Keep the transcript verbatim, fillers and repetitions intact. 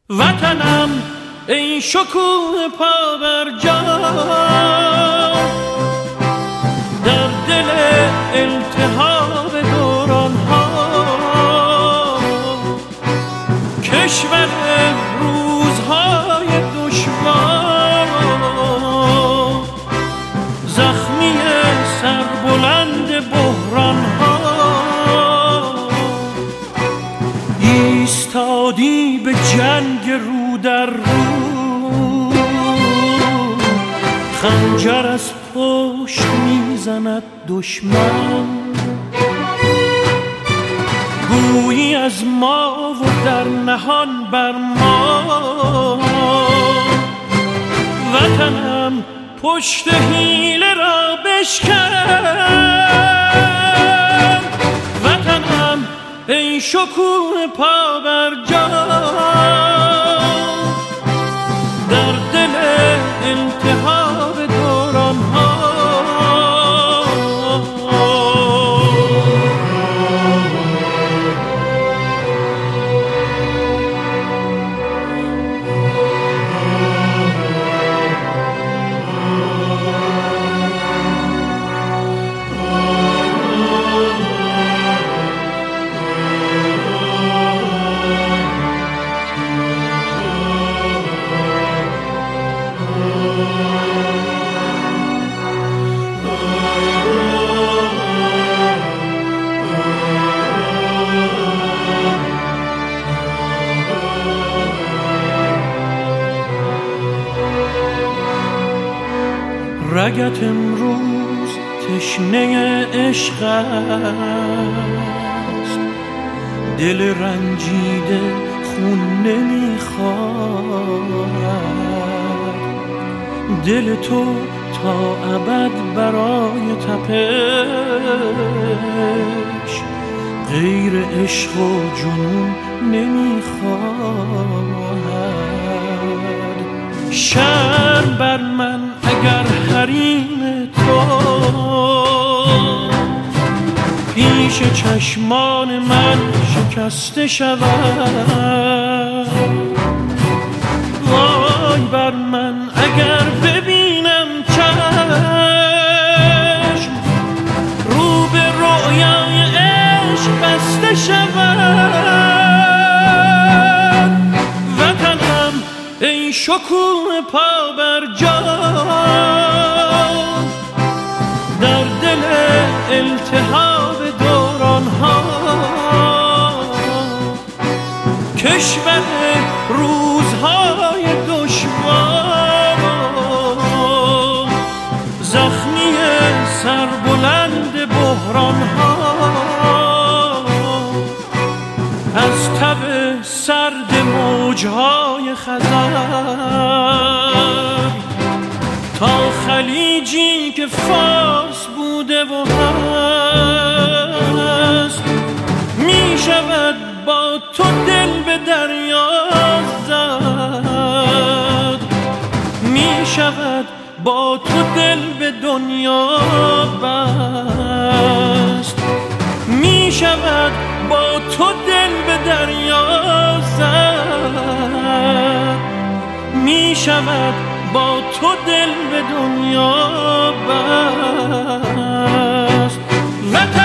وطنم ای شکوه پا بر جا، در دل التهاب دوران ها، کشور روزهای دشوار، زخمی سربلند بحران ها، ایستادی به جنگ رو در رو، خنجر از پشت میزند دشمن، گویی از ما و در نهان بر ما. وطنم پشت حیله را بشکن، وطنم ای شکوه پا بر جا، در دل التهاب دوران ها. رگت امروز تشنه عشق است، دل رنجیده خون نمیخواد، دل تو تا ابد برای تپش غیر عشق و جنون نمیخواد. شرم بر من اگر حریم تو پیش چشمان من شکسته شود، وای بر من اگر ببینم چشم رو به رویای عشق بسته شود. وطنم ای شکوه پا بر جا، در دل التهاب دوران ها، کشور روزهای دشوار، زخمی سربلند بحران ها، از تب سرد موجهای خزر تا خلیجی که فارس بوده و هست، می شود با تو دل به دریا زد، می شود با تو دل به دنیا بست، می شود با تو دل به دریا زد، می شود با تو دل به دنیا بست.